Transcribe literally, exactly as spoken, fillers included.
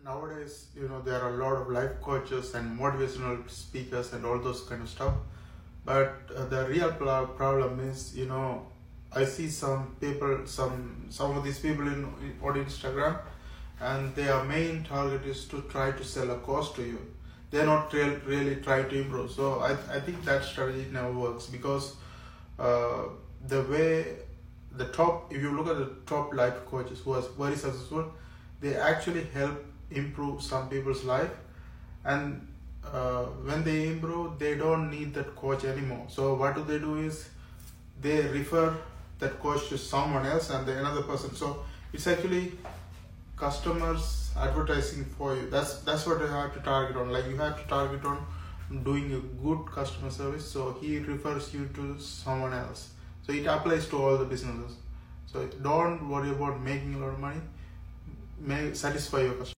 Nowadays, you know, there are a lot of life coaches and motivational speakers and all those kind of stuff. But uh, the real pl- problem is, you know, I see some people, some some of these people in, in on Instagram, and their main target is to try to sell a course to you. They're not real, really trying to improve. So I, I think that strategy never works, because uh, the way the top, if you look at the top life coaches who are very successful, they actually help improve some people's life, and uh, when they improve, they don't need that coach anymore. So what do they do is they refer that coach to someone else and then another person. So it's actually customers advertising for you. That's that's what you have to target on. Like, you have to target on doing a good customer service. So he refers you to someone else. So it applies to all the businesses. So don't worry about making a lot of money. May satisfy your customer.